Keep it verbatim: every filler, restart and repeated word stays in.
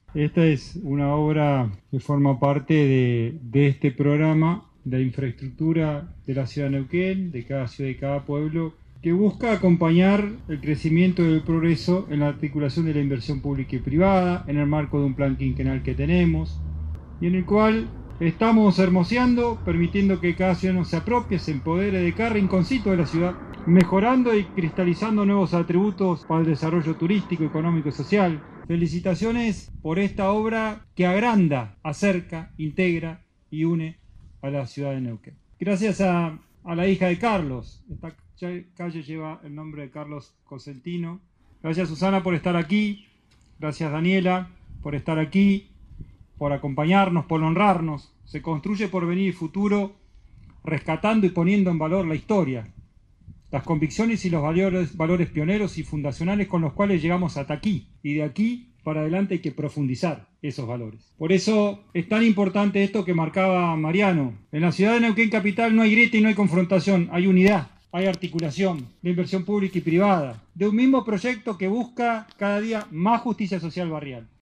Esta es una obra que forma parte de, de este programa de infraestructura de la ciudad de Neuquén, de cada ciudad y cada pueblo, que busca acompañar el crecimiento y el progreso en la articulación de la inversión pública y privada, en el marco de un plan quinquenal que tenemos, y en el cual estamos hermoseando, permitiendo que cada ciudadano se apropie, se empodere de cada rinconcito de la ciudad, mejorando y cristalizando nuevos atributos para el desarrollo turístico, económico y social. Felicitaciones por esta obra que agranda, acerca, integra y une a la ciudad de Neuquén. Gracias a, a la hija de Carlos, esta calle lleva el nombre de Carlos Cosentino. Gracias, Susana, por estar aquí. Gracias, Daniela, por estar aquí, por acompañarnos, por honrarnos. Se construye porvenir y futuro, rescatando y poniendo en valor la historia, las convicciones y los valores, valores pioneros y fundacionales con los cuales llegamos hasta aquí. Y de aquí para adelante hay que profundizar esos valores. Por eso es tan importante esto que marcaba Mariano. En la ciudad de Neuquén Capital no hay grieta y no hay confrontación, hay unidad, hay articulación de inversión pública y privada, de un mismo proyecto que busca cada día más justicia social barrial.